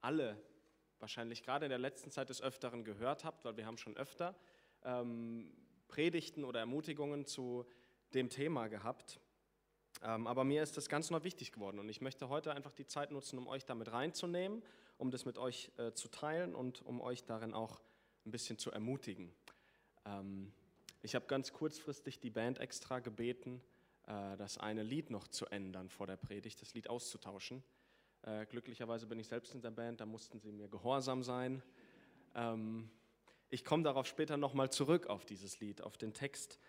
alle wahrscheinlich gerade in der letzten Zeit des Öfteren gehört habt, weil wir haben schon öfter Predigten oder Ermutigungen zu dem Thema gehabt. Aber mir ist das ganz neu wichtig geworden und ich möchte heute einfach die Zeit nutzen, um euch damit reinzunehmen, um das mit euch zu teilen und um euch darin auch ein bisschen zu ermutigen. Ich habe ganz kurzfristig die Band extra gebeten, das eine Lied noch zu ändern vor der Predigt, das Lied auszutauschen. Glücklicherweise bin ich selbst in der Band, da mussten sie mir gehorsam sein. Ich komme darauf später nochmal zurück auf dieses Lied, auf den Text.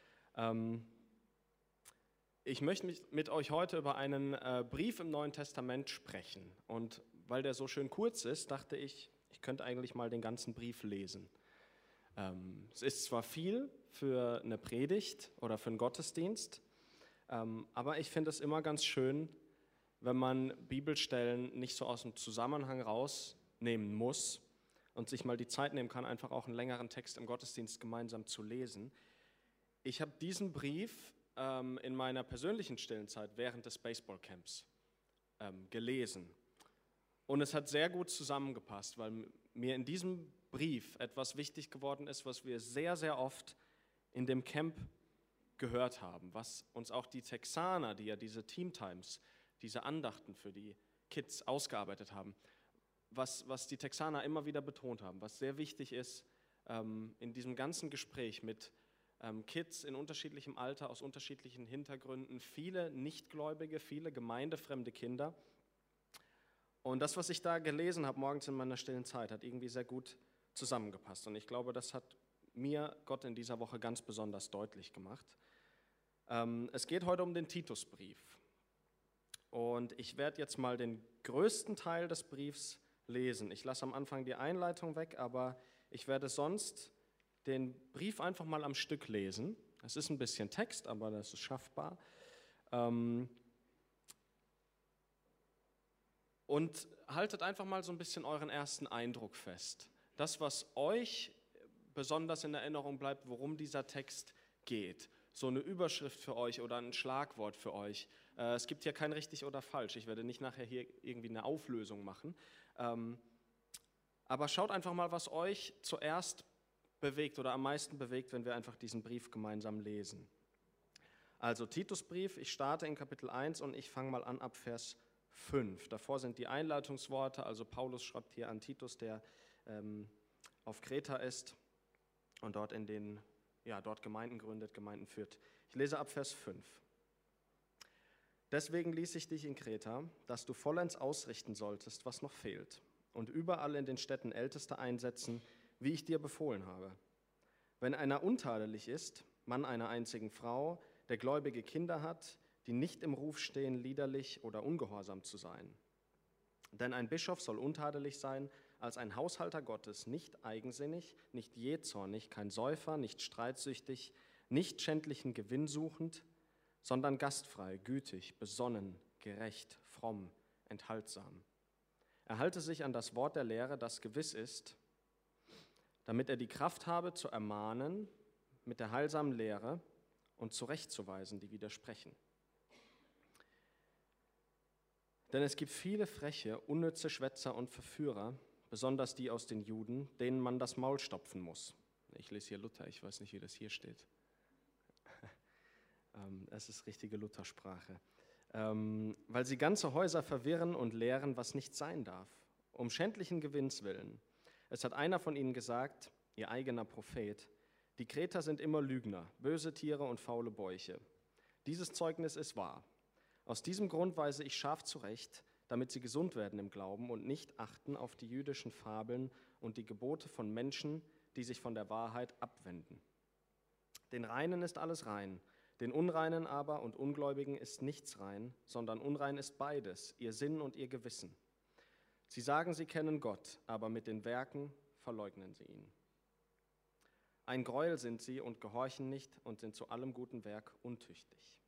Ich möchte mit euch heute über einen Brief im Neuen Testament sprechen. Und weil der so schön kurz ist, dachte ich, ich könnte eigentlich mal den ganzen Brief lesen. Es ist zwar viel für eine Predigt oder für einen Gottesdienst, aber ich finde es immer ganz schön, wenn man Bibelstellen nicht so aus dem Zusammenhang rausnehmen muss und sich mal die Zeit nehmen kann, einfach auch einen längeren Text im Gottesdienst gemeinsam zu lesen. Ich habe diesen Brief in meiner persönlichen stillen Zeit während des Baseballcamps gelesen. Und es hat sehr gut zusammengepasst, weil mir in diesem Brief etwas wichtig geworden ist, was wir sehr, sehr oft in dem Camp gehört haben, was uns auch die Texaner, die ja diese Teamtimes, diese Andachten für die Kids ausgearbeitet haben, was die Texaner immer wieder betont haben, was sehr wichtig ist in diesem ganzen Gespräch mit Kids in unterschiedlichem Alter, aus unterschiedlichen Hintergründen, viele Nichtgläubige, viele gemeindefremde Kinder. Und das, was ich da gelesen habe morgens in meiner stillen Zeit, hat irgendwie sehr gut zusammengepasst. Und ich glaube, das hat mir Gott in dieser Woche ganz besonders deutlich gemacht. Es geht heute um den Titusbrief. Und ich werde jetzt mal den größten Teil des Briefs lesen. Ich lasse am Anfang die Einleitung weg, aber ich werde sonst den Brief einfach mal am Stück lesen. Es ist ein bisschen Text, aber das ist schaffbar. Und haltet einfach mal so ein bisschen euren ersten Eindruck fest. Das, was euch besonders in Erinnerung bleibt, worum dieser Text geht. So eine Überschrift für euch oder ein Schlagwort für euch. Es gibt hier kein richtig oder falsch. Ich werde nicht nachher hier irgendwie eine Auflösung machen. Aber schaut einfach mal, was euch zuerst bewegt oder am meisten bewegt, wenn wir einfach diesen Brief gemeinsam lesen. Also Titusbrief, ich starte in Kapitel 1 und ich fange mal an ab Vers 5. Davor sind die Einleitungsworte, also Paulus schreibt hier an Titus, der auf Kreta ist und dort dort Gemeinden gründet, Gemeinden führt. Ich lese ab Vers 5. Deswegen ließ ich dich in Kreta, dass du vollends ausrichten solltest, was noch fehlt, und überall in den Städten Älteste einsetzen, wie ich dir befohlen habe. Wenn einer untadelig ist, Mann einer einzigen Frau, der gläubige Kinder hat, die nicht im Ruf stehen, liederlich oder ungehorsam zu sein. Denn ein Bischof soll untadelig sein, als ein Haushalter Gottes, nicht eigensinnig, nicht jähzornig, kein Säufer, nicht streitsüchtig, nicht schändlichen Gewinn suchend, sondern gastfrei, gütig, besonnen, gerecht, fromm, enthaltsam. Er halte sich an das Wort der Lehre, das gewiss ist, damit er die Kraft habe, zu ermahnen mit der heilsamen Lehre und zurechtzuweisen, die widersprechen. Denn es gibt viele freche, unnütze Schwätzer und Verführer, besonders die aus den Juden, denen man das Maul stopfen muss. Ich lese hier Luther, ich weiß nicht, wie das hier steht. Es ist richtige Luthersprache. Weil sie ganze Häuser verwirren und lehren, was nicht sein darf, um schändlichen Gewinns willen. Es hat einer von ihnen gesagt, ihr eigener Prophet, die Kreter sind immer Lügner, böse Tiere und faule Bäuche. Dieses Zeugnis ist wahr. Aus diesem Grund weise ich scharf zurecht, damit sie gesund werden im Glauben und nicht achten auf die jüdischen Fabeln und die Gebote von Menschen, die sich von der Wahrheit abwenden. Den Reinen ist alles rein, den Unreinen aber und Ungläubigen ist nichts rein, sondern unrein ist beides, ihr Sinn und ihr Gewissen. Sie sagen, sie kennen Gott, aber mit den Werken verleugnen sie ihn. Ein Greuel sind sie und gehorchen nicht und sind zu allem guten Werk untüchtig.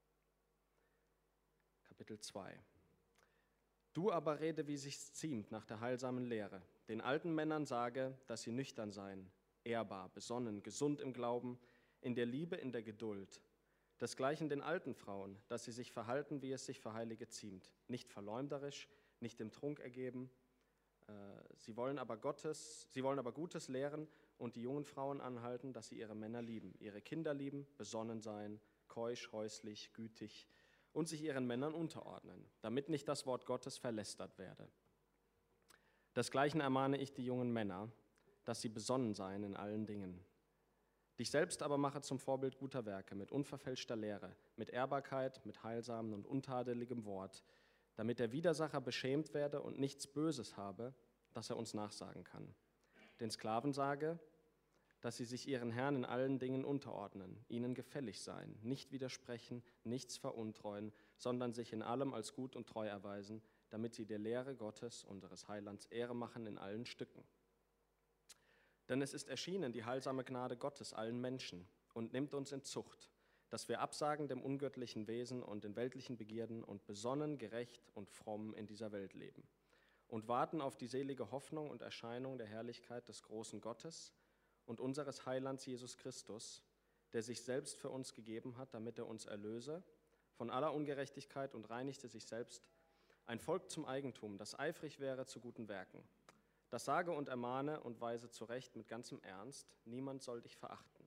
Kapitel 2. Du aber rede, wie sich's ziemt, nach der heilsamen Lehre. Den alten Männern sage, dass sie nüchtern seien, ehrbar, besonnen, gesund im Glauben, in der Liebe, in der Geduld. Desgleichen den alten Frauen, dass sie sich verhalten, wie es sich für Heilige ziemt, nicht verleumderisch, nicht dem Trunk ergeben, Sie wollen aber Gutes lehren und die jungen Frauen anhalten, dass sie ihre Männer lieben, ihre Kinder lieben, besonnen sein, keusch, häuslich, gütig und sich ihren Männern unterordnen, damit nicht das Wort Gottes verlästert werde. Desgleichen ermahne ich die jungen Männer, dass sie besonnen seien in allen Dingen. Dich selbst aber mache zum Vorbild guter Werke, mit unverfälschter Lehre, mit Ehrbarkeit, mit heilsamem und untadeligem Wort, damit der Widersacher beschämt werde und nichts Böses habe, das er uns nachsagen kann. Den Sklaven sage, dass sie sich ihren Herren in allen Dingen unterordnen, ihnen gefällig seien, nicht widersprechen, nichts veruntreuen, sondern sich in allem als gut und treu erweisen, damit sie der Lehre Gottes, unseres Heilands, Ehre machen in allen Stücken. Denn es ist erschienen die heilsame Gnade Gottes allen Menschen und nimmt uns in Zucht, dass wir absagen dem ungöttlichen Wesen und den weltlichen Begierden und besonnen, gerecht und fromm in dieser Welt leben und warten auf die selige Hoffnung und Erscheinung der Herrlichkeit des großen Gottes und unseres Heilands Jesus Christus, der sich selbst für uns gegeben hat, damit er uns erlöse von aller Ungerechtigkeit und reinigte sich selbst, ein Volk zum Eigentum, das eifrig wäre zu guten Werken. Das sage und ermahne und weise zurecht mit ganzem Ernst, niemand soll dich verachten.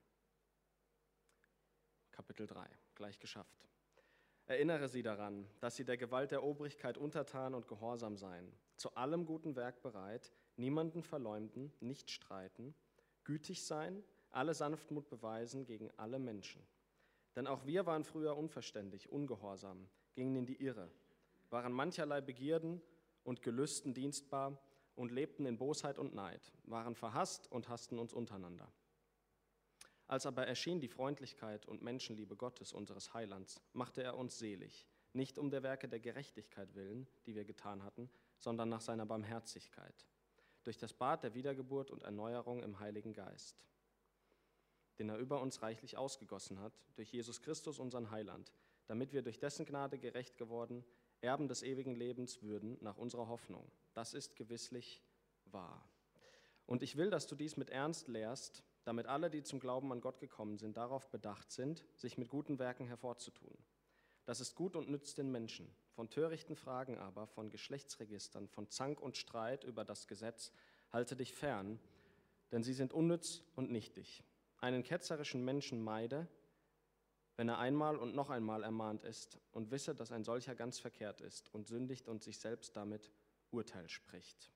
Kapitel 3, gleich geschafft. Erinnere sie daran, dass sie der Gewalt der Obrigkeit untertan und gehorsam seien, zu allem guten Werk bereit, niemanden verleumden, nicht streiten, gütig sein, alle Sanftmut beweisen gegen alle Menschen. Denn auch wir waren früher unverständig, ungehorsam, gingen in die Irre, waren mancherlei Begierden und Gelüsten dienstbar und lebten in Bosheit und Neid, waren verhasst und hassten uns untereinander. Als aber erschien die Freundlichkeit und Menschenliebe Gottes, unseres Heilands, machte er uns selig, nicht um der Werke der Gerechtigkeit willen, die wir getan hatten, sondern nach seiner Barmherzigkeit, durch das Bad der Wiedergeburt und Erneuerung im Heiligen Geist, den er über uns reichlich ausgegossen hat, durch Jesus Christus, unseren Heiland, damit wir durch dessen Gnade gerecht geworden, Erben des ewigen Lebens würden, nach unserer Hoffnung. Das ist gewisslich wahr. Und ich will, dass du dies mit Ernst lehrst, damit alle, die zum Glauben an Gott gekommen sind, darauf bedacht sind, sich mit guten Werken hervorzutun. Das ist gut und nützt den Menschen. Von törichten Fragen aber, von Geschlechtsregistern, von Zank und Streit über das Gesetz, halte dich fern, denn sie sind unnütz und nichtig. Einen ketzerischen Menschen meide, wenn er einmal und noch einmal ermahnt ist und wisse, dass ein solcher ganz verkehrt ist und sündigt und sich selbst damit Urteil spricht.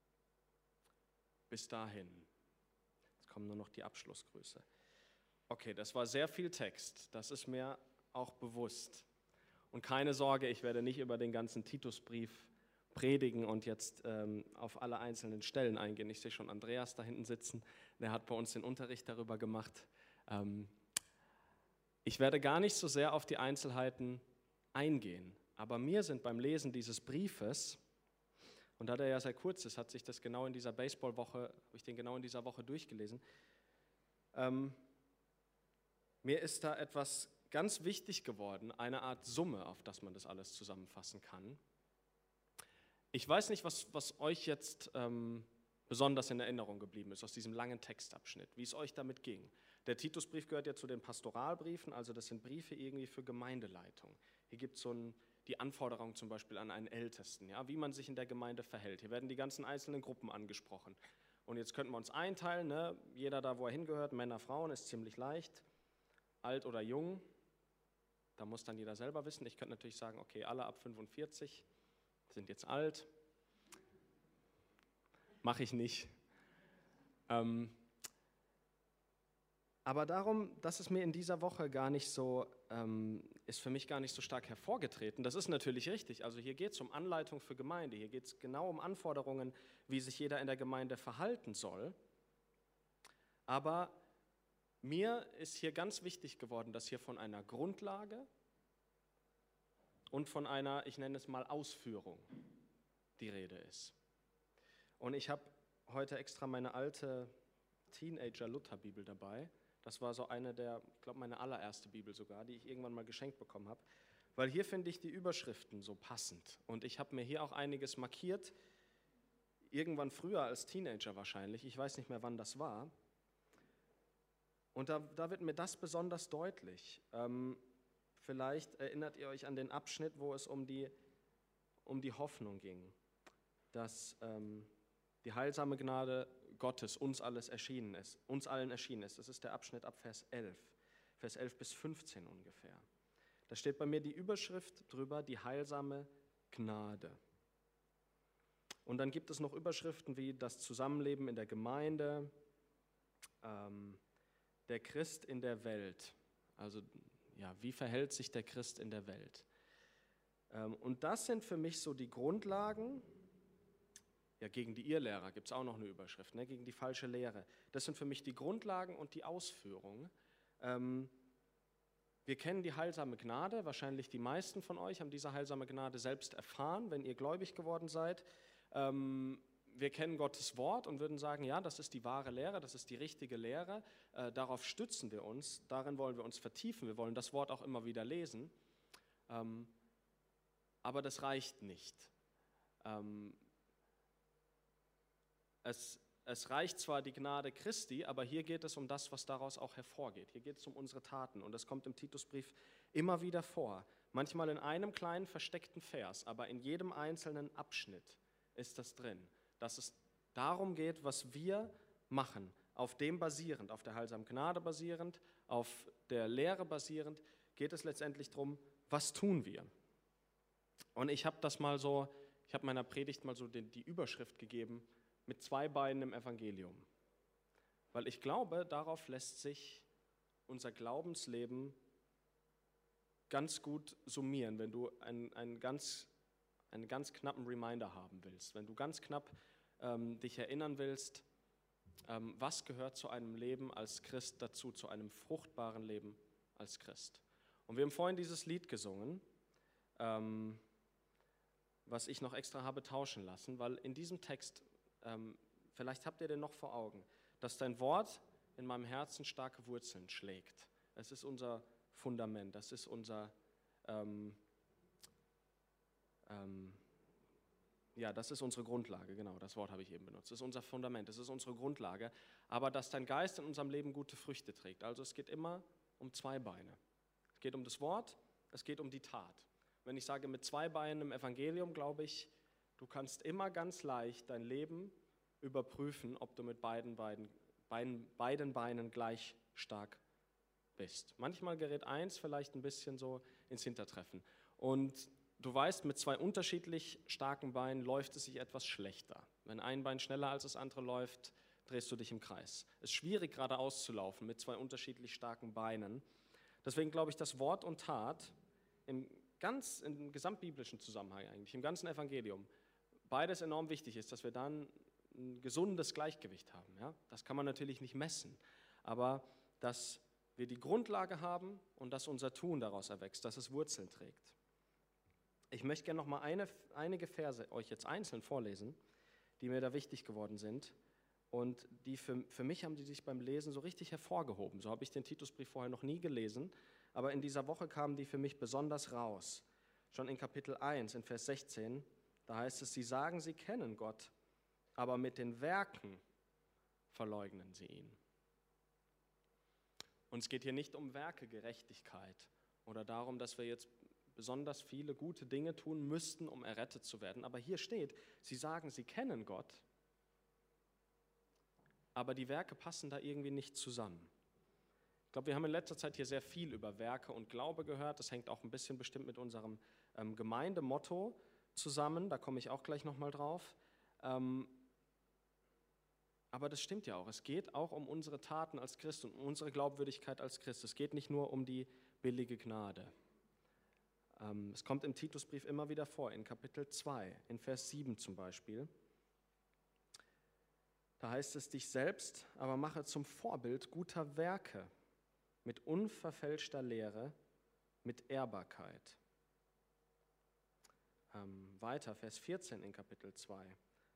Bis dahin. Jetzt kommen nur noch die Abschlussgrüße. Okay, das war sehr viel Text, das ist mir auch bewusst. Und keine Sorge, ich werde nicht über den ganzen Titusbrief predigen und jetzt auf alle einzelnen Stellen eingehen. Ich sehe schon Andreas da hinten sitzen, der hat bei uns den Unterricht darüber gemacht. Ich werde gar nicht so sehr auf die Einzelheiten eingehen, aber mir sind beim Lesen dieses Briefes, und da der ja sehr kurz ist, hat sich das genau in dieser Baseballwoche, habe ich den genau in dieser Woche durchgelesen, mir ist da etwas ganz wichtig geworden, eine Art Summe, auf das man das alles zusammenfassen kann. Ich weiß nicht, was euch jetzt besonders in Erinnerung geblieben ist aus diesem langen Textabschnitt, wie es euch damit ging. Der Titusbrief gehört ja zu den Pastoralbriefen, also das sind Briefe irgendwie für Gemeindeleitung. Hier gibt es die Anforderung zum Beispiel an einen Ältesten, ja, wie man sich in der Gemeinde verhält. Hier werden die ganzen einzelnen Gruppen angesprochen. Und jetzt könnten wir uns einteilen, ne? Jeder da, wo er hingehört, Männer, Frauen, ist ziemlich leicht, alt oder jung. Da muss dann jeder selber wissen. Ich könnte natürlich sagen, okay, alle ab 45 sind jetzt alt. Mache ich nicht. Aber darum, das ist mir in dieser Woche gar nicht so, ist für mich gar nicht so stark hervorgetreten. Das ist natürlich richtig. Also hier geht es um Anleitung für Gemeinde. Hier geht es genau um Anforderungen, wie sich jeder in der Gemeinde verhalten soll. Aber mir ist hier ganz wichtig geworden, dass hier von einer Grundlage und von einer, ich nenne es mal, Ausführung die Rede ist. Und ich habe heute extra meine alte Teenager-Luther-Bibel dabei. Das war so eine der, ich glaube, meine allererste Bibel sogar, die ich irgendwann mal geschenkt bekommen habe. Weil hier finde ich die Überschriften so passend. Und ich habe mir hier auch einiges markiert, irgendwann früher als Teenager wahrscheinlich. Ich weiß nicht mehr, wann das war. Und da wird mir das besonders deutlich. Vielleicht erinnert ihr euch an den Abschnitt, wo es um die Hoffnung ging. Dass die heilsame Gnade Gottes uns allen erschienen ist. Das ist der Abschnitt ab Vers 11 bis 15 ungefähr. Da steht bei mir die Überschrift drüber, die heilsame Gnade. Und dann gibt es noch Überschriften wie das Zusammenleben in der Gemeinde, der Christ in der Welt. Also ja, wie verhält sich der Christ in der Welt? Und das sind für mich so die Grundlagen. Ja, gegen die Irrlehrer gibt es auch noch eine Überschrift, ne? Gegen die falsche Lehre. Das sind für mich die Grundlagen und die Ausführung. Wir kennen die heilsame Gnade, wahrscheinlich die meisten von euch haben diese heilsame Gnade selbst erfahren, wenn ihr gläubig geworden seid. Wir kennen Gottes Wort und würden sagen, ja, das ist die wahre Lehre, das ist die richtige Lehre. Darauf stützen wir uns, darin wollen wir uns vertiefen, wir wollen das Wort auch immer wieder lesen. Aber das reicht nicht. Es reicht zwar die Gnade Christi, aber hier geht es um das, was daraus auch hervorgeht. Hier geht es um unsere Taten und das kommt im Titusbrief immer wieder vor. Manchmal in einem kleinen versteckten Vers, aber in jedem einzelnen Abschnitt ist das drin. Dass es darum geht, was wir machen, auf dem basierend, auf der heilsamen Gnade basierend, auf der Lehre basierend, geht es letztendlich darum, was tun wir. Und ich habe meiner Predigt mal so die Überschrift gegeben, mit 2 Beinen im Evangelium. Weil ich glaube, darauf lässt sich unser Glaubensleben ganz gut summieren, wenn du einen ganz knappen Reminder haben willst, wenn du ganz knapp dich erinnern willst, was gehört zu einem Leben als Christ dazu, zu einem fruchtbaren Leben als Christ. Und wir haben vorhin dieses Lied gesungen, was ich noch extra habe tauschen lassen, weil in diesem Text, vielleicht habt ihr den noch vor Augen, dass dein Wort in meinem Herzen starke Wurzeln schlägt. Es ist unser Fundament, das ist das ist unsere Grundlage, genau, das Wort habe ich eben benutzt. Das ist unser Fundament, das ist unsere Grundlage, aber dass dein Geist in unserem Leben gute Früchte trägt. Also es geht immer um 2 Beine. Es geht um das Wort, es geht um die Tat. Wenn ich sage mit 2 Beinen im Evangelium, glaube ich, du kannst immer ganz leicht dein Leben überprüfen, ob du mit beiden Beinen gleich stark bist. Manchmal gerät eins vielleicht ein bisschen so ins Hintertreffen. Und du weißt, mit 2 unterschiedlich starken Beinen läuft es sich etwas schlechter. Wenn ein Bein schneller als das andere läuft, drehst du dich im Kreis. Es ist schwierig, geradeaus zu laufen mit 2 unterschiedlich starken Beinen. Deswegen glaube ich, dass Wort und Tat im gesamtbiblischen Zusammenhang eigentlich, im ganzen Evangelium, beides enorm wichtig ist, dass wir dann ein gesundes Gleichgewicht haben. Ja? Das kann man natürlich nicht messen, aber dass wir die Grundlage haben und dass unser Tun daraus erwächst, dass es Wurzeln trägt. Ich möchte gerne noch mal einige Verse euch jetzt einzeln vorlesen, die mir da wichtig geworden sind und die für mich haben die sich beim Lesen so richtig hervorgehoben. So habe ich den Titusbrief vorher noch nie gelesen, aber in dieser Woche kamen die für mich besonders raus. Schon in Kapitel 1, in Vers 16, da heißt es, sie sagen, sie kennen Gott, aber mit den Werken verleugnen sie ihn. Und es geht hier nicht um Werkegerechtigkeit oder darum, dass wir jetzt besonders viele gute Dinge tun müssten, um errettet zu werden. Aber hier steht, sie sagen, sie kennen Gott, aber die Werke passen da irgendwie nicht zusammen. Ich glaube, wir haben in letzter Zeit hier sehr viel über Werke und Glaube gehört. Das hängt auch ein bisschen bestimmt mit unserem Gemeindemotto zusammen. Da komme ich auch gleich nochmal drauf. Aber das stimmt ja auch. Es geht auch um unsere Taten als Christ und um unsere Glaubwürdigkeit als Christ. Es geht nicht nur um die billige Gnade. Es kommt im Titusbrief immer wieder vor, in Kapitel 2, in Vers 7 zum Beispiel. Da heißt es, dich selbst aber mache zum Vorbild guter Werke, mit unverfälschter Lehre, mit Ehrbarkeit. Weiter, Vers 14 in Kapitel 2.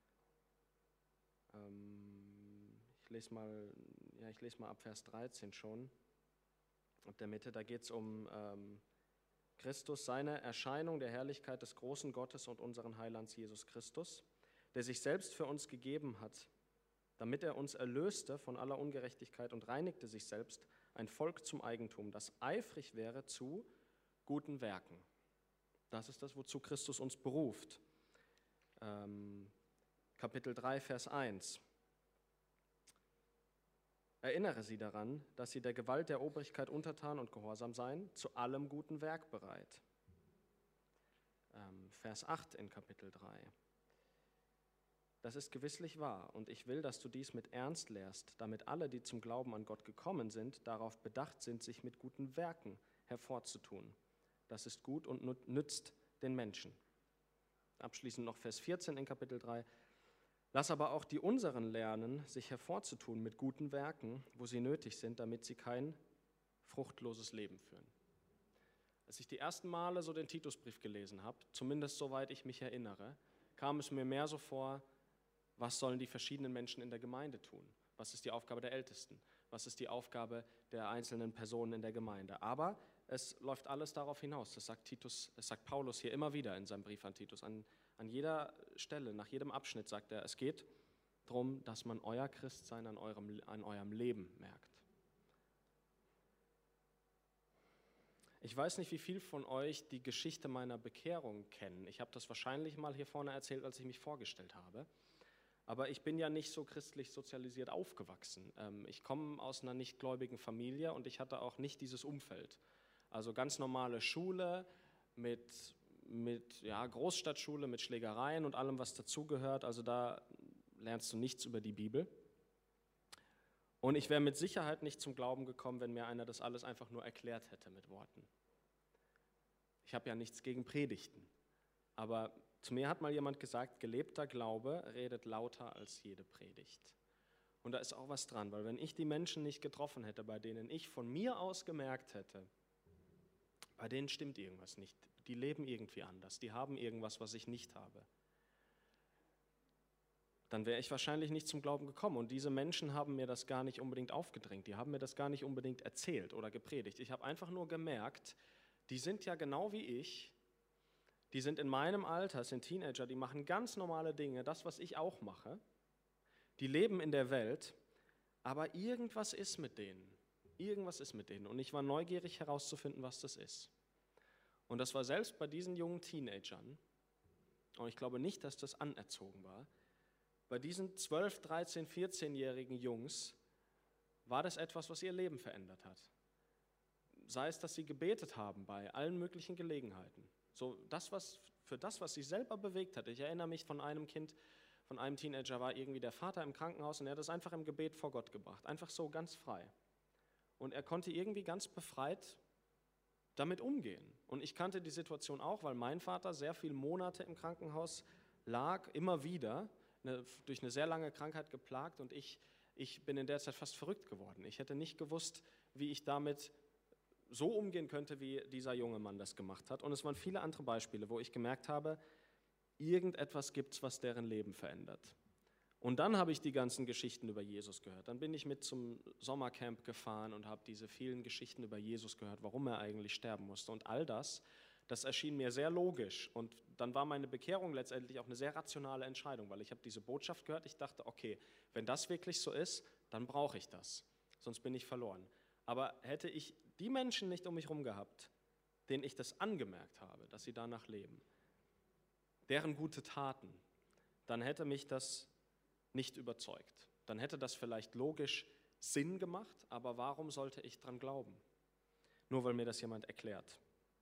Ich lese mal ab Vers 13 schon, ab der Mitte. Da geht es um Christus, seine Erscheinung der Herrlichkeit des großen Gottes und unseren Heilands Jesus Christus, der sich selbst für uns gegeben hat, damit er uns erlöste von aller Ungerechtigkeit und reinigte sich selbst, ein Volk zum Eigentum, das eifrig wäre zu guten Werken. Das ist das, wozu Christus uns beruft. Kapitel 3, Vers 1. Erinnere sie daran, dass sie der Gewalt der Obrigkeit untertan und gehorsam seien, zu allem guten Werk bereit. Vers 8 in Kapitel 3. Das ist gewisslich wahr, und ich will, dass du dies mit Ernst lehrst, damit alle, die zum Glauben an Gott gekommen sind, darauf bedacht sind, sich mit guten Werken hervorzutun. Das ist gut und nützt den Menschen. Abschließend noch Vers 14 in Kapitel 3. Lass aber auch die unseren lernen, sich hervorzutun mit guten Werken, wo sie nötig sind, damit sie kein fruchtloses Leben führen. Als ich die ersten Male so den Titusbrief gelesen habe, zumindest soweit ich mich erinnere, kam es mir mehr so vor, was sollen die verschiedenen Menschen in der Gemeinde tun? Was ist die Aufgabe der Ältesten? Was ist die Aufgabe der einzelnen Personen in der Gemeinde? Aber es läuft alles darauf hinaus. Das sagt Paulus hier immer wieder in seinem Brief an Titus. An jeder Stelle, nach jedem Abschnitt sagt er, es geht darum, dass man euer Christsein an eurem Leben merkt. Ich weiß nicht, wie viel von euch die Geschichte meiner Bekehrung kennen. Ich habe das wahrscheinlich mal hier vorne erzählt, als ich mich vorgestellt habe. Aber ich bin ja nicht so christlich sozialisiert aufgewachsen. Ich komme aus einer nichtgläubigen Familie und ich hatte auch nicht dieses Umfeld. Also ganz normale Schule mit Großstadtschule, mit Schlägereien und allem, was dazugehört. Also da lernst du nichts über die Bibel. Und ich wäre mit Sicherheit nicht zum Glauben gekommen, wenn mir einer das alles einfach nur erklärt hätte mit Worten. Ich habe ja nichts gegen Predigten. Aber zu mir hat mal jemand gesagt, gelebter Glaube redet lauter als jede Predigt. Und da ist auch was dran, weil wenn ich die Menschen nicht getroffen hätte, bei denen ich von mir aus gemerkt hätte, bei denen stimmt irgendwas nicht, die leben irgendwie anders, die haben irgendwas, was ich nicht habe, dann wäre ich wahrscheinlich nicht zum Glauben gekommen. Und diese Menschen haben mir das gar nicht unbedingt aufgedrängt, die haben mir das gar nicht unbedingt erzählt oder gepredigt. Ich habe einfach nur gemerkt, die sind ja genau wie ich, die sind in meinem Alter, sind Teenager, die machen ganz normale Dinge, das, was ich auch mache. Die leben in der Welt, aber irgendwas ist mit denen. Irgendwas ist mit denen. Und ich war neugierig herauszufinden, was das ist. Und das war selbst bei diesen jungen Teenagern, und ich glaube nicht, dass das anerzogen war, bei diesen 12-, 13-, 14-jährigen Jungs war das etwas, was ihr Leben verändert hat. Sei es, dass sie gebetet haben bei allen möglichen Gelegenheiten. So für das, was sie selber bewegt hat. Ich erinnere mich von einem Kind, von einem Teenager war irgendwie der Vater im Krankenhaus und er hat das einfach im Gebet vor Gott gebracht. Einfach so ganz frei. Und er konnte irgendwie ganz befreit damit umgehen. Und ich kannte die Situation auch, weil mein Vater sehr viele Monate im Krankenhaus lag, immer wieder, durch eine sehr lange Krankheit geplagt und ich bin in der Zeit fast verrückt geworden. Ich hätte nicht gewusst, wie ich damit so umgehen könnte, wie dieser junge Mann das gemacht hat. Und es waren viele andere Beispiele, wo ich gemerkt habe, irgendetwas gibt es, was deren Leben verändert. Und dann habe ich die ganzen Geschichten über Jesus gehört. Dann bin ich mit zum Sommercamp gefahren und habe diese vielen Geschichten über Jesus gehört, warum er eigentlich sterben musste. Und all das erschien mir sehr logisch. Und dann war meine Bekehrung letztendlich auch eine sehr rationale Entscheidung, weil ich habe diese Botschaft gehört. Ich dachte, okay, wenn das wirklich so ist, dann brauche ich das. Sonst bin ich verloren. Aber hätte ich die Menschen nicht um mich herum gehabt, denen ich das angemerkt habe, dass sie danach leben, deren gute Taten, dann hätte mich das nicht überzeugt. Dann hätte das vielleicht logisch Sinn gemacht, aber warum sollte ich dran glauben? Nur weil mir das jemand erklärt.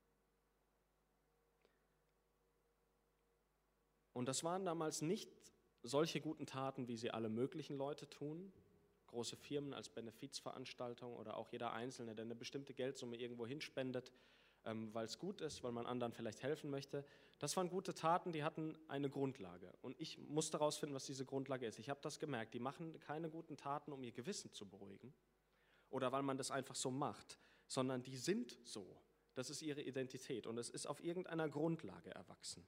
Und das waren damals nicht solche guten Taten, wie sie alle möglichen Leute tun, große Firmen als Benefizveranstaltung oder auch jeder Einzelne, der eine bestimmte Geldsumme irgendwo hinspendet, weil es gut ist, weil man anderen vielleicht helfen möchte. Das waren gute Taten, die hatten eine Grundlage. Und ich musste herausfinden, was diese Grundlage ist. Ich habe das gemerkt, die machen keine guten Taten, um ihr Gewissen zu beruhigen oder weil man das einfach so macht, sondern die sind so. Das ist ihre Identität und es ist auf irgendeiner Grundlage erwachsen.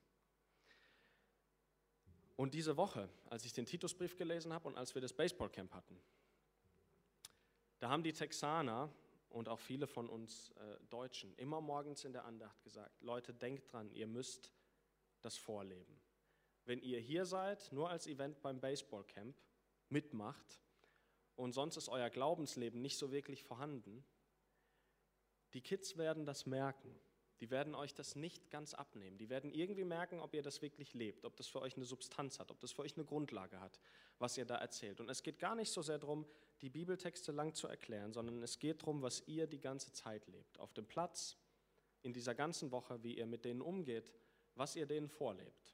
Und diese Woche, als ich den Titusbrief gelesen habe und als wir das Baseballcamp hatten, da haben die Texaner und auch viele von uns Deutschen immer morgens in der Andacht gesagt, Leute, denkt dran, ihr müsst das vorleben. Wenn ihr hier seid, nur als Event beim Baseballcamp mitmacht und sonst ist euer Glaubensleben nicht so wirklich vorhanden, die Kids werden das merken. die werden euch das nicht ganz abnehmen. Die werden irgendwie merken, ob ihr das wirklich lebt, ob das für euch eine Substanz hat, ob das für euch eine Grundlage hat, was ihr da erzählt. Und es geht gar nicht so sehr darum, die Bibeltexte lang zu erklären, sondern es geht darum, was ihr die ganze Zeit lebt. Auf dem Platz, in dieser ganzen Woche, wie ihr mit denen umgeht, was ihr denen vorlebt.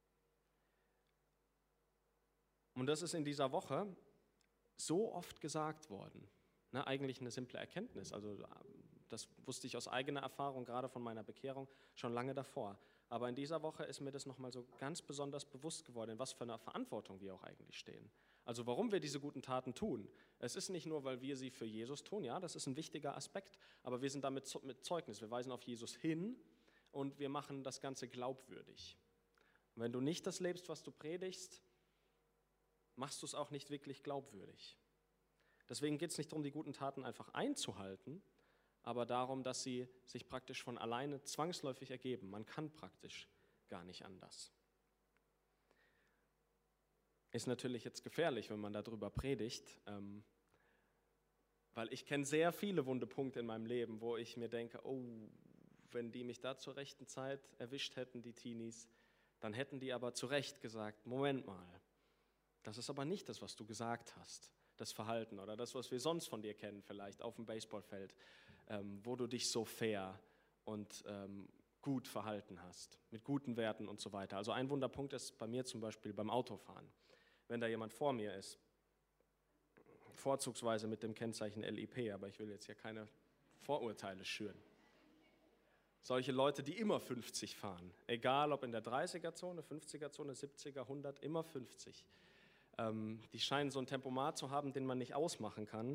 Und das ist in dieser Woche so oft gesagt worden. Eigentlich eine simple Erkenntnis. Also das wusste ich aus eigener Erfahrung, gerade von meiner Bekehrung, schon lange davor. Aber in dieser Woche ist mir das nochmal so ganz besonders bewusst geworden, in was für einer Verantwortung wir auch eigentlich stehen. Also warum wir diese guten Taten tun. Es ist nicht nur, weil wir sie für Jesus tun, ja, das ist ein wichtiger Aspekt, aber wir sind damit mit Zeugnis. Wir weisen auf Jesus hin und wir machen das Ganze glaubwürdig. Und wenn du nicht das lebst, was du predigst, machst du es auch nicht wirklich glaubwürdig. Deswegen geht es nicht darum, die guten Taten einfach einzuhalten, aber darum, dass sie sich praktisch von alleine zwangsläufig ergeben. Man kann praktisch gar nicht anders. Ist natürlich jetzt gefährlich, wenn man darüber predigt, weil ich kenne sehr viele wunde Punkte in meinem Leben, wo ich mir denke, oh, wenn die mich da zur rechten Zeit erwischt hätten, die Teenies, dann hätten die aber zu Recht gesagt, Moment mal, das ist aber nicht das, was du gesagt hast, das Verhalten oder das, was wir sonst von dir kennen, vielleicht auf dem Baseballfeld, wo du dich so fair und gut verhalten hast, mit guten Werten und so weiter. Also ein Wunderpunkt ist bei mir zum Beispiel beim Autofahren. Wenn da jemand vor mir ist, vorzugsweise mit dem Kennzeichen LIP, aber ich will jetzt hier keine Vorurteile schüren. Solche Leute, die immer 50 fahren, egal ob in der 30er-Zone, 50er-Zone, 70er, 100, immer 50. Die scheinen so ein Tempomat zu haben, den man nicht ausmachen kann.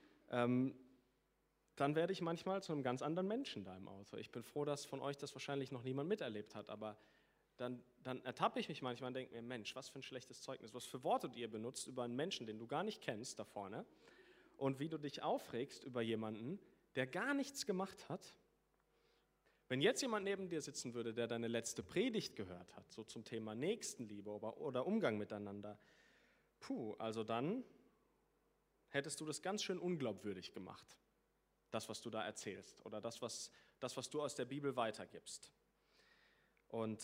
Dann werde ich manchmal zu einem ganz anderen Menschen da im Auto. Ich bin froh, dass von euch das wahrscheinlich noch niemand miterlebt hat, aber dann ertappe ich mich manchmal und denke mir, Mensch, was für ein schlechtes Zeugnis, was für Worte ihr benutzt über einen Menschen, den du gar nicht kennst da vorne und wie du dich aufregst über jemanden, der gar nichts gemacht hat. Wenn jetzt jemand neben dir sitzen würde, der deine letzte Predigt gehört hat, so zum Thema Nächstenliebe oder Umgang miteinander, also dann hättest du das ganz schön unglaubwürdig gemacht, das, was du da erzählst oder das, was du aus der Bibel weitergibst. Und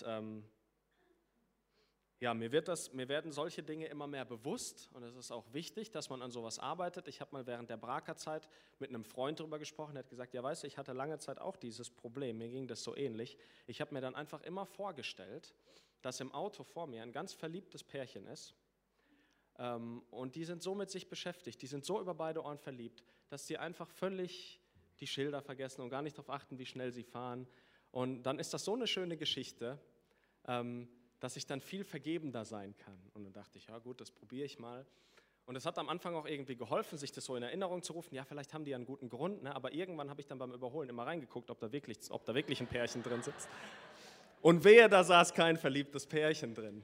mir werden solche Dinge immer mehr bewusst und es ist auch wichtig, dass man an sowas arbeitet. Ich habe mal während der Braker-Zeit mit einem Freund darüber gesprochen, der hat gesagt, ja weißt du, ich hatte lange Zeit auch dieses Problem, mir ging das so ähnlich. Ich habe mir dann einfach immer vorgestellt, dass im Auto vor mir ein ganz verliebtes Pärchen ist und die sind so mit sich beschäftigt, die sind so über beide Ohren verliebt, dass sie einfach völlig die Schilder vergessen und gar nicht darauf achten, wie schnell sie fahren. Und dann ist das so eine schöne Geschichte, dass ich dann viel vergebender sein kann. Und dann dachte ich, ja gut, das probiere ich mal. Und es hat am Anfang auch irgendwie geholfen, sich das so in Erinnerung zu rufen. Ja, vielleicht haben die ja einen guten Grund, ne? Aber irgendwann habe ich dann beim Überholen immer reingeguckt, ob da wirklich ein Pärchen drin sitzt. Und wehe, da saß kein verliebtes Pärchen drin.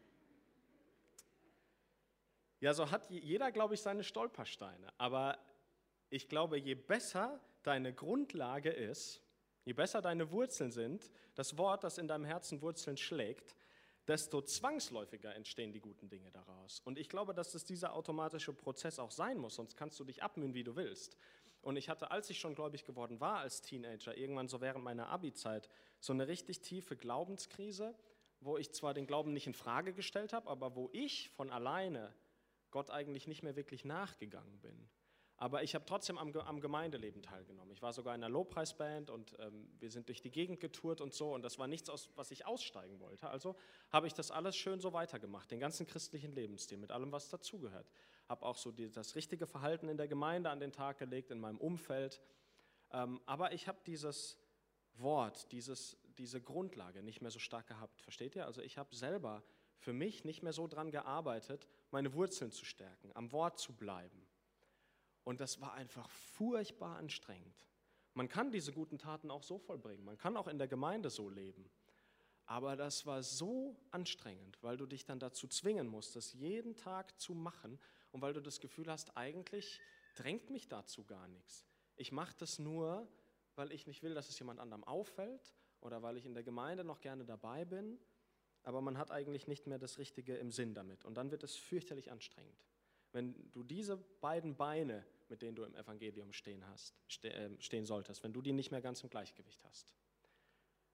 Ja, so hat jeder, glaube ich, seine Stolpersteine. Aber ich glaube, je besser deine Grundlage ist, je besser deine Wurzeln sind, das Wort, das in deinem Herzen Wurzeln schlägt, desto zwangsläufiger entstehen die guten Dinge daraus. Und ich glaube, dass es dieser automatische Prozess auch sein muss, sonst kannst du dich abmühen, wie du willst. Und ich hatte, als ich schon gläubig geworden war als Teenager, irgendwann so während meiner Abi-Zeit, so eine richtig tiefe Glaubenskrise, wo ich zwar den Glauben nicht in Frage gestellt habe, aber wo ich von alleine Gott eigentlich nicht mehr wirklich nachgegangen bin. Aber ich habe trotzdem am Gemeindeleben teilgenommen. Ich war sogar in einer Lobpreisband und wir sind durch die Gegend getourt und so. Und das war nichts, was ich aussteigen wollte. Also habe ich das alles schön so weitergemacht, den ganzen christlichen Lebensstil mit allem, was dazugehört. Habe auch so das richtige Verhalten in der Gemeinde an den Tag gelegt, in meinem Umfeld. Aber ich habe dieses Wort, diese Grundlage nicht mehr so stark gehabt. Versteht ihr? Also ich habe selber für mich nicht mehr so dran gearbeitet, meine Wurzeln zu stärken, am Wort zu bleiben. Und das war einfach furchtbar anstrengend. Man kann diese guten Taten auch so vollbringen, man kann auch in der Gemeinde so leben. Aber das war so anstrengend, weil du dich dann dazu zwingen musst, das jeden Tag zu machen und weil du das Gefühl hast, eigentlich drängt mich dazu gar nichts. Ich mache das nur, weil ich nicht will, dass es jemand anderem auffällt oder weil ich in der Gemeinde noch gerne dabei bin, aber man hat eigentlich nicht mehr das Richtige im Sinn damit. Und dann wird es fürchterlich anstrengend. Wenn du diese beiden Beine, mit denen du im Evangelium stehen solltest, wenn du die nicht mehr ganz im Gleichgewicht hast.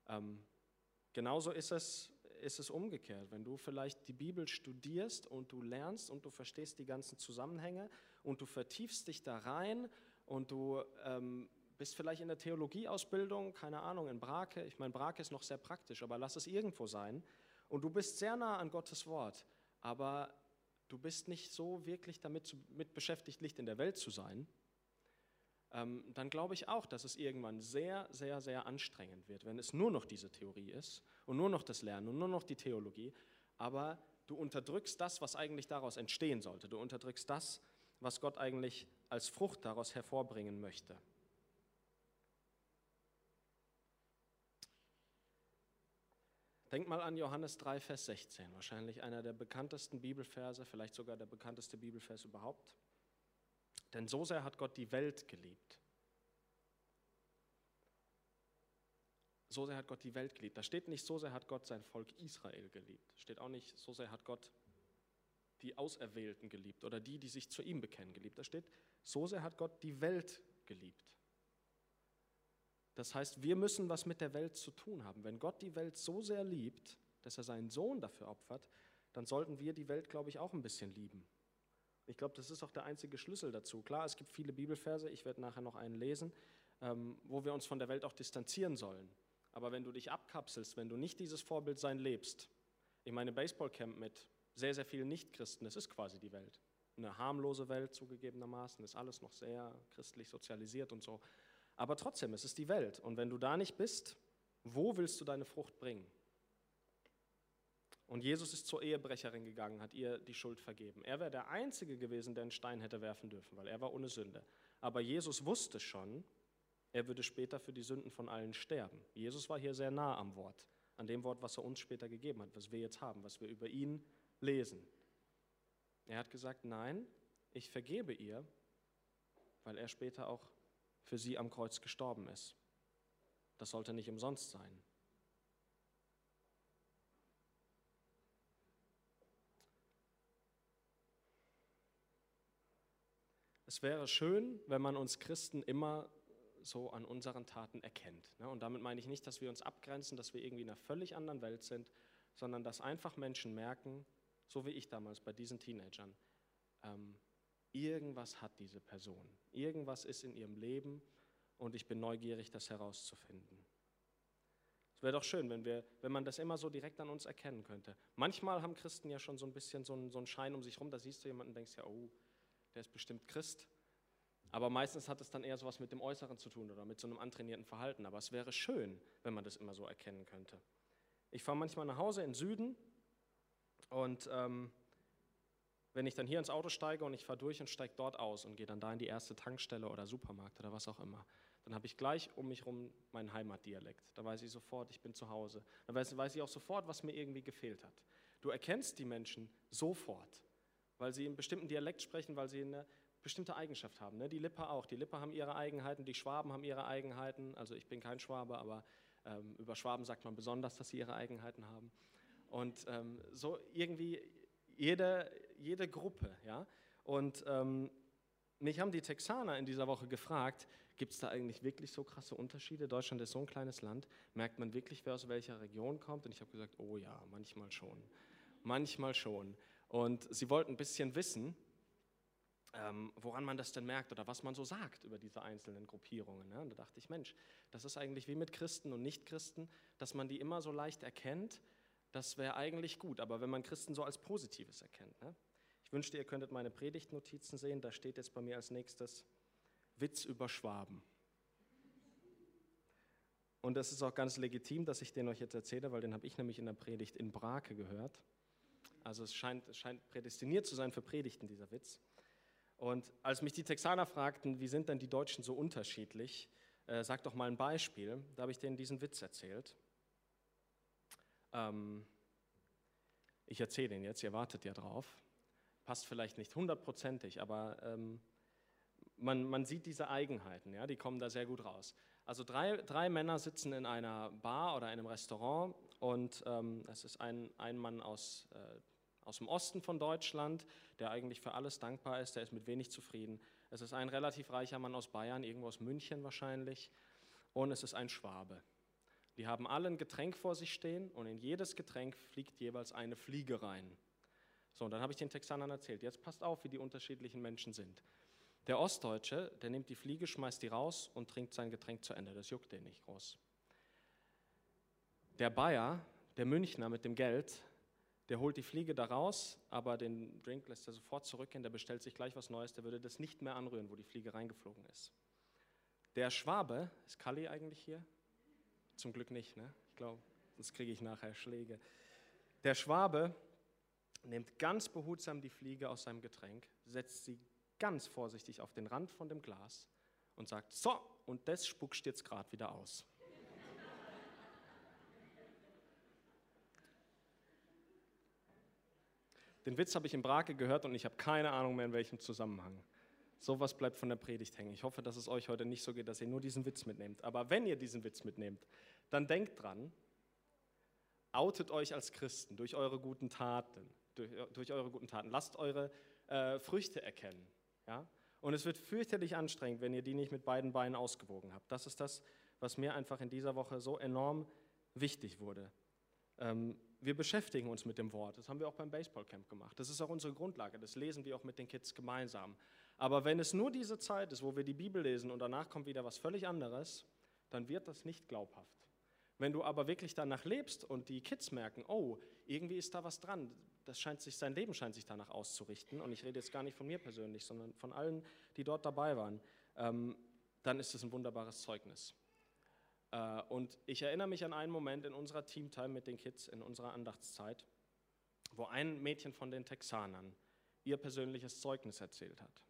Genauso ist es umgekehrt. Wenn du vielleicht die Bibel studierst und du lernst und du verstehst die ganzen Zusammenhänge und du vertiefst dich da rein und du bist vielleicht in der Theologieausbildung, keine Ahnung, in Brake. Ich meine, Brake ist noch sehr praktisch, aber lass es irgendwo sein. Und du bist sehr nah an Gottes Wort, aber du bist nicht so wirklich damit beschäftigt, Licht in der Welt zu sein. Dann glaube ich auch, dass es irgendwann sehr, sehr, sehr anstrengend wird, wenn es nur noch diese Theorie ist und nur noch das Lernen und nur noch die Theologie, aber du unterdrückst das, was eigentlich daraus entstehen sollte. Du unterdrückst das, was Gott eigentlich als Frucht daraus hervorbringen möchte. Denk mal an Johannes 3, Vers 16, wahrscheinlich einer der bekanntesten Bibelverse, vielleicht sogar der bekannteste Bibelvers überhaupt. Denn so sehr hat Gott die Welt geliebt. So sehr hat Gott die Welt geliebt. Da steht nicht, so sehr hat Gott sein Volk Israel geliebt. Steht auch nicht, so sehr hat Gott die Auserwählten geliebt oder die sich zu ihm bekennen, geliebt. Da steht, so sehr hat Gott die Welt geliebt. Das heißt, wir müssen was mit der Welt zu tun haben. Wenn Gott die Welt so sehr liebt, dass er seinen Sohn dafür opfert, dann sollten wir die Welt, glaube ich, auch ein bisschen lieben. Ich glaube, das ist auch der einzige Schlüssel dazu. Klar, es gibt viele Bibelverse, ich werde nachher noch einen lesen, wo wir uns von der Welt auch distanzieren sollen. Aber wenn du dich abkapselst, wenn du nicht dieses Vorbildsein lebst, ich meine, Baseballcamp mit sehr, sehr vielen Nichtchristen, das ist quasi die Welt. Eine harmlose Welt zugegebenermaßen, ist alles noch sehr christlich sozialisiert und so. Aber trotzdem, es ist die Welt. Und wenn du da nicht bist, wo willst du deine Frucht bringen? Und Jesus ist zur Ehebrecherin gegangen, hat ihr die Schuld vergeben. Er wäre der Einzige gewesen, der einen Stein hätte werfen dürfen, weil er war ohne Sünde. Aber Jesus wusste schon, er würde später für die Sünden von allen sterben. Jesus war hier sehr nah am Wort, an dem Wort, was er uns später gegeben hat, was wir jetzt haben, was wir über ihn lesen. Er hat gesagt, nein, ich vergebe ihr, weil er später auch für sie am Kreuz gestorben ist. Das sollte nicht umsonst sein. Es wäre schön, wenn man uns Christen immer so an unseren Taten erkennt. Und damit meine ich nicht, dass wir uns abgrenzen, dass wir irgendwie in einer völlig anderen Welt sind, sondern dass einfach Menschen merken, so wie ich damals bei diesen Teenagern, irgendwas hat diese Person, irgendwas ist in ihrem Leben und ich bin neugierig, das herauszufinden. Es wäre doch schön, wenn man das immer so direkt an uns erkennen könnte. Manchmal haben Christen ja schon so ein bisschen so einen Schein um sich rum, da siehst du jemanden und denkst ja, oh, der ist bestimmt Christ. Aber meistens hat es dann eher so was mit dem Äußeren zu tun oder mit so einem antrainierten Verhalten. Aber es wäre schön, wenn man das immer so erkennen könnte. Ich fahre manchmal nach Hause in den Süden und wenn ich dann hier ins Auto steige und ich fahre durch und steige dort aus und gehe dann da in die erste Tankstelle oder Supermarkt oder was auch immer, dann habe ich gleich um mich herum meinen Heimatdialekt. Da weiß ich sofort, ich bin zu Hause. Da weiß ich auch sofort, was mir irgendwie gefehlt hat. Du erkennst die Menschen sofort, weil sie einen bestimmten Dialekt sprechen, weil sie eine bestimmte Eigenschaft haben. Ne? Die Lipper auch. Die Lipper haben ihre Eigenheiten, die Schwaben haben ihre Eigenheiten. Also ich bin kein Schwabe, aber über Schwaben sagt man besonders, dass sie ihre Eigenheiten haben. Und so irgendwie jede Gruppe. Ja? Und mich haben die Texaner in dieser Woche gefragt, gibt es da eigentlich wirklich so krasse Unterschiede? Deutschland ist so ein kleines Land. Merkt man wirklich, wer aus welcher Region kommt? Und ich habe gesagt, oh ja, manchmal schon. Manchmal schon. Und sie wollten ein bisschen wissen, woran man das denn merkt oder was man so sagt über diese einzelnen Gruppierungen. Ne? Und da dachte ich, Mensch, das ist eigentlich wie mit Christen und Nichtchristen, dass man die immer so leicht erkennt, das wäre eigentlich gut. Aber wenn man Christen so als Positives erkennt. Ne? Ich wünschte, ihr könntet meine Predigtnotizen sehen, da steht jetzt bei mir als nächstes Witz über Schwaben. Und das ist auch ganz legitim, dass ich den euch jetzt erzähle, weil den habe ich nämlich in der Predigt in Brake gehört. Also es scheint prädestiniert zu sein für Predigten, dieser Witz. Und als mich die Texaner fragten, wie sind denn die Deutschen so unterschiedlich, sag doch mal ein Beispiel, da habe ich denen diesen Witz erzählt. Ich erzähle den jetzt, ihr wartet ja drauf. Passt vielleicht nicht hundertprozentig, aber man sieht diese Eigenheiten, ja, die kommen da sehr gut raus. Also drei Männer sitzen in einer Bar oder einem Restaurant und es ist ein Mann aus dem Osten von Deutschland, der eigentlich für alles dankbar ist, der ist mit wenig zufrieden. Es ist ein relativ reicher Mann aus Bayern, irgendwo aus München wahrscheinlich, und es ist ein Schwabe. Die haben alle ein Getränk vor sich stehen und in jedes Getränk fliegt jeweils eine Fliege rein. So, und dann habe ich den Texanern erzählt, jetzt passt auf, wie die unterschiedlichen Menschen sind. Der Ostdeutsche, der nimmt die Fliege, schmeißt die raus und trinkt sein Getränk zu Ende. Das juckt den nicht groß. Der Bayer, der Münchner mit dem Geld, der holt die Fliege da raus, aber den Drink lässt er sofort zurückgehen, der bestellt sich gleich was Neues, der würde das nicht mehr anrühren, wo die Fliege reingeflogen ist. Der Schwabe, ist Kalli eigentlich hier? Zum Glück nicht, ne? Ich glaube, sonst kriege ich nachher Schläge. Der Schwabe nimmt ganz behutsam die Fliege aus seinem Getränk, setzt sie ganz vorsichtig auf den Rand von dem Glas und sagt, so, und das spuckst jetzt gerade wieder aus. Den Witz habe ich in Brake gehört und ich habe keine Ahnung mehr, in welchem Zusammenhang. Sowas bleibt von der Predigt hängen. Ich hoffe, dass es euch heute nicht so geht, dass ihr nur diesen Witz mitnehmt. Aber wenn ihr diesen Witz mitnehmt, dann denkt dran, outet euch als Christen durch eure guten Taten. Durch eure guten Taten. Lasst eure Früchte erkennen. Ja? Und es wird fürchterlich anstrengend, wenn ihr die nicht mit beiden Beinen ausgewogen habt. Das ist das, was mir einfach in dieser Woche so enorm wichtig wurde. Wir beschäftigen uns mit dem Wort. Das haben wir auch beim Baseballcamp gemacht. Das ist auch unsere Grundlage. Das lesen wir auch mit den Kids gemeinsam. Aber wenn es nur diese Zeit ist, wo wir die Bibel lesen und danach kommt wieder was völlig anderes, dann wird das nicht glaubhaft. Wenn du aber wirklich danach lebst und die Kids merken, oh, irgendwie ist da was dran, sein Leben scheint sich danach auszurichten, und ich rede jetzt gar nicht von mir persönlich, sondern von allen, die dort dabei waren, dann ist es ein wunderbares Zeugnis. Und ich erinnere mich an einen Moment in unserer Teamtime mit den Kids, in unserer Andachtszeit, wo ein Mädchen von den Texanern ihr persönliches Zeugnis erzählt hat.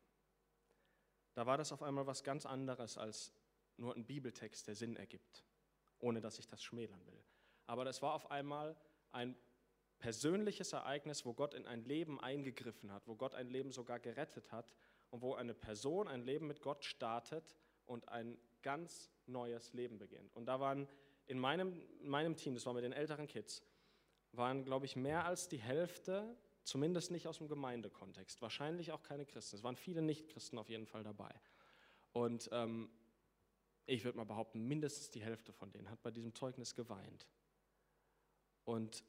Da war das auf einmal was ganz anderes als nur ein Bibeltext, der Sinn ergibt, ohne dass ich das schmälern will. Aber das war auf einmal ein persönliches Ereignis, wo Gott in ein Leben eingegriffen hat, wo Gott ein Leben sogar gerettet hat und wo eine Person ein Leben mit Gott startet und ein ganz neues Leben beginnt. Und da waren in meinem Team, das war mit den älteren Kids, waren, glaube ich, mehr als die Hälfte, zumindest nicht aus dem Gemeindekontext, wahrscheinlich auch keine Christen. Es waren viele Nicht-Christen auf jeden Fall dabei. Und ich würde mal behaupten, mindestens die Hälfte von denen hat bei diesem Zeugnis geweint. Und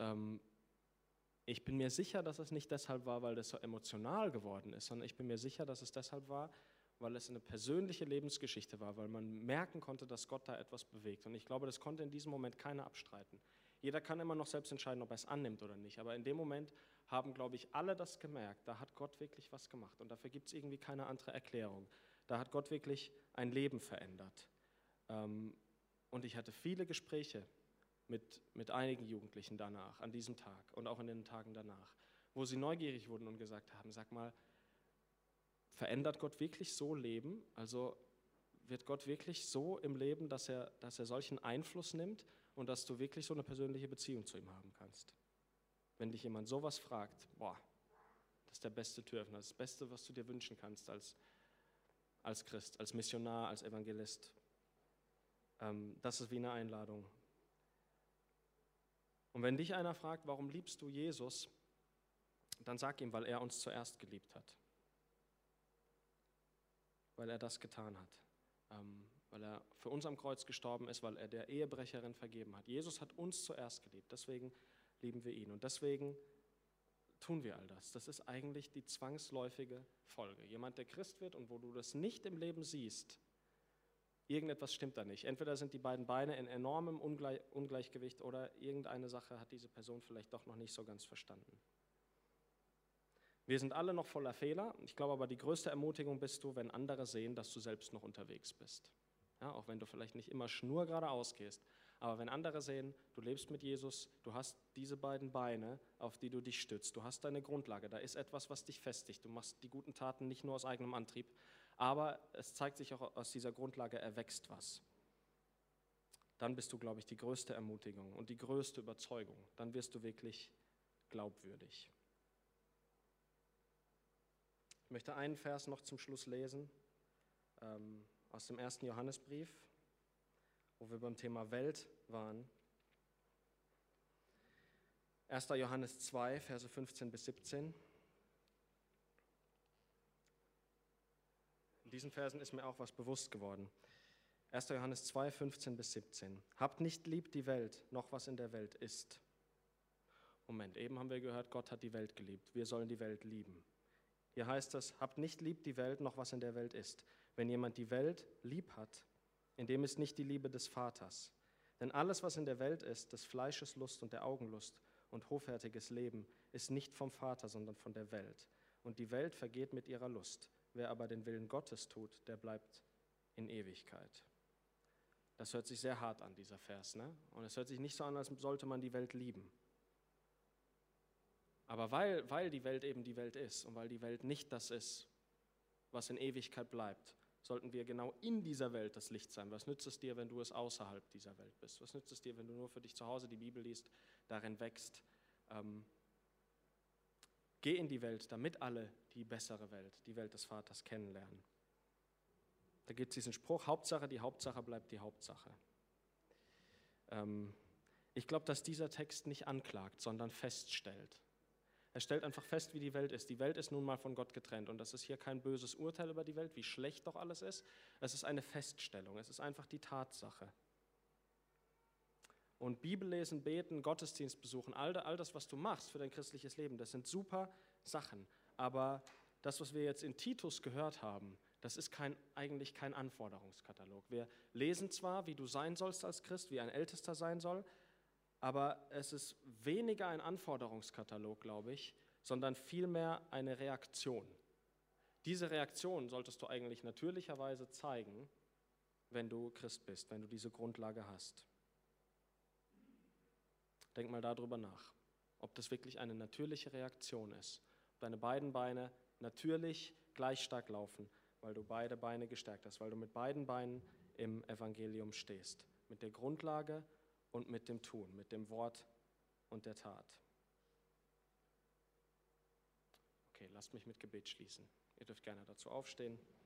ich bin mir sicher, dass es nicht deshalb war, weil das so emotional geworden ist, sondern ich bin mir sicher, dass es deshalb war, weil es eine persönliche Lebensgeschichte war, weil man merken konnte, dass Gott da etwas bewegt. Und ich glaube, das konnte in diesem Moment keiner abstreiten. Jeder kann immer noch selbst entscheiden, ob er es annimmt oder nicht. Aber in dem Moment haben, glaube ich, alle das gemerkt. Da hat Gott wirklich was gemacht. Und dafür gibt es irgendwie keine andere Erklärung. Da hat Gott wirklich ein Leben verändert. Und ich hatte viele Gespräche mit einigen Jugendlichen danach, an diesem Tag und auch in den Tagen danach, wo sie neugierig wurden und gesagt haben, sag mal, verändert Gott wirklich so Leben? Also wird Gott wirklich so im Leben, dass er solchen Einfluss nimmt und dass du wirklich so eine persönliche Beziehung zu ihm haben kannst? Wenn dich jemand sowas fragt, boah, das ist der beste Türöffner, das Beste, was du dir wünschen kannst als Christ, als Missionar, als Evangelist. Das ist wie eine Einladung. Und wenn dich einer fragt, warum liebst du Jesus, dann sag ihm, weil er uns zuerst geliebt hat. Weil er das getan hat. Weil er für uns am Kreuz gestorben ist, weil er der Ehebrecherin vergeben hat. Jesus hat uns zuerst geliebt, deswegen lieben wir ihn. Und deswegen tun wir all das. Das ist eigentlich die zwangsläufige Folge. Jemand, der Christ wird und wo du das nicht im Leben siehst, irgendetwas stimmt da nicht. Entweder sind die beiden Beine in enormem Ungleichgewicht oder irgendeine Sache hat diese Person vielleicht doch noch nicht so ganz verstanden. Wir sind alle noch voller Fehler. Ich glaube aber, die größte Ermutigung bist du, wenn andere sehen, dass du selbst noch unterwegs bist. Ja, auch wenn du vielleicht nicht immer schnurgeradeaus gehst. Aber wenn andere sehen, du lebst mit Jesus, du hast diese beiden Beine, auf die du dich stützt, du hast deine Grundlage, da ist etwas, was dich festigt. Du machst die guten Taten nicht nur aus eigenem Antrieb, aber es zeigt sich auch, aus dieser Grundlage erwächst was. Dann bist du, glaube ich, die größte Ermutigung und die größte Überzeugung. Dann wirst du wirklich glaubwürdig. Ich möchte einen Vers noch zum Schluss lesen, aus dem 1. Johannesbrief, wo wir beim Thema Welt waren. 1. Johannes 2, Verse 15 bis 17. In diesen Versen ist mir auch was bewusst geworden. 1. Johannes 2, 15 bis 17. Habt nicht lieb die Welt, noch was in der Welt ist. Moment, eben haben wir gehört, Gott hat die Welt geliebt. Wir sollen die Welt lieben. Hier heißt es, habt nicht lieb die Welt, noch was in der Welt ist. Wenn jemand die Welt lieb hat, in dem ist nicht die Liebe des Vaters. Denn alles, was in der Welt ist, des Fleisches Lust und der Augenlust und hoffärtiges Leben, ist nicht vom Vater, sondern von der Welt. Und die Welt vergeht mit ihrer Lust. Wer aber den Willen Gottes tut, der bleibt in Ewigkeit. Das hört sich sehr hart an, dieser Vers, ne? Und es hört sich nicht so an, als sollte man die Welt lieben. Aber weil die Welt eben die Welt ist und weil die Welt nicht das ist, was in Ewigkeit bleibt, sollten wir genau in dieser Welt das Licht sein. Was nützt es dir, wenn du es außerhalb dieser Welt bist? Was nützt es dir, wenn du nur für dich zu Hause die Bibel liest, darin wächst? Geh in die Welt, damit alle die bessere Welt, die Welt des Vaters kennenlernen. Da gibt es diesen Spruch, Hauptsache, die Hauptsache bleibt die Hauptsache. Ich glaube, dass dieser Text nicht anklagt, sondern feststellt. Er stellt einfach fest, wie die Welt ist. Die Welt ist nun mal von Gott getrennt und das ist hier kein böses Urteil über die Welt, wie schlecht doch alles ist. Es ist eine Feststellung, es ist einfach die Tatsache. Und Bibellesen, beten, Gottesdienst besuchen, all das, was du machst für dein christliches Leben, das sind super Sachen. Aber das, was wir jetzt in Titus gehört haben, das ist eigentlich kein Anforderungskatalog. Wir lesen zwar, wie du sein sollst als Christ, wie ein Ältester sein soll, aber es ist weniger ein Anforderungskatalog, glaube ich, sondern vielmehr eine Reaktion. Diese Reaktion solltest du eigentlich natürlicherweise zeigen, wenn du Christ bist, wenn du diese Grundlage hast. Denk mal darüber nach, ob das wirklich eine natürliche Reaktion ist, ob deine beiden Beine natürlich gleich stark laufen, weil du beide Beine gestärkt hast, weil du mit beiden Beinen im Evangelium stehst, mit der Grundlage und mit dem Tun, mit dem Wort und der Tat. Okay, lasst mich mit Gebet schließen. Ihr dürft gerne dazu aufstehen.